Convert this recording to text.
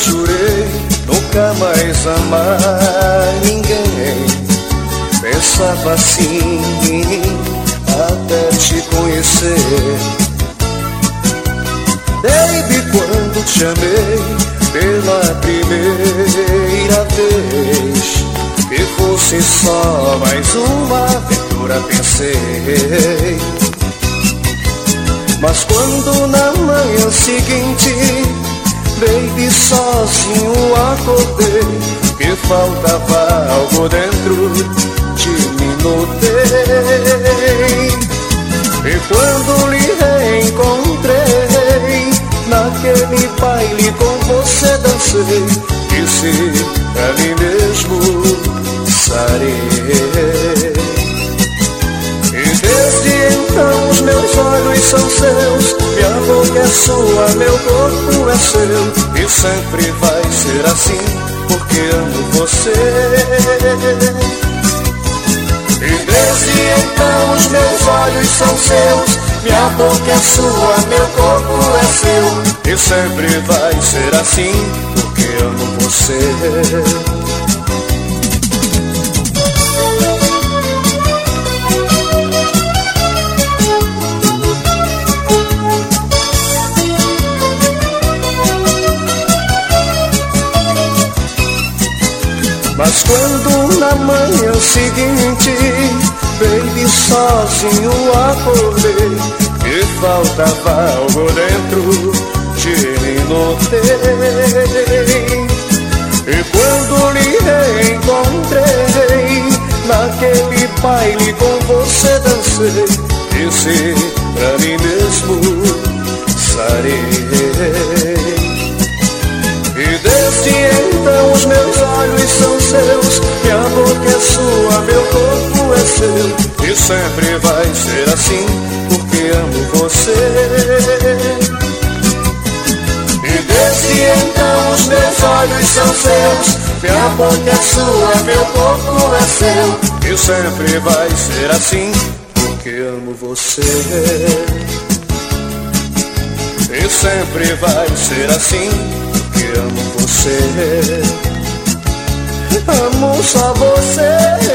jurei nunca mais amar ninguém. Pensava assim até te conhecer. Baby, quando te amei pela primeira vez, que fosse só mais uma aventura, pensei. Mas quando na manhã seguinte, baby, sozinho acordei, que faltava algo dentro de mim, notei. E quando lhe reencontrei, naquele baile com você dancei, disse pra mim mesmo, sarei. E desde então os meus olhos são seus, minha boca é sua, meu corpo é seu, e sempre vai ser assim, porque amo você. E desde então os meus olhos são seus, minha boca é sua, meu corpo é seu, e sempre vai ser assim, porque amo você. Mas quando na manhã seguinte, baby, sozinho acordei, que faltava algo dentro de mim, notei. E quando lhe reencontrei, naquele baile com você dancei, disse pra mim mesmo, sarei. E desde então os meus olhos são seus, minha boca é sua, meu corpo é seu, e sempre vai ser assim, porque amo você. E desde então os meus olhos são seus, minha boca é sua, meu corpo é seu, e sempre vai ser assim, porque amo você. E sempre vai ser assim, amo você, amo só você.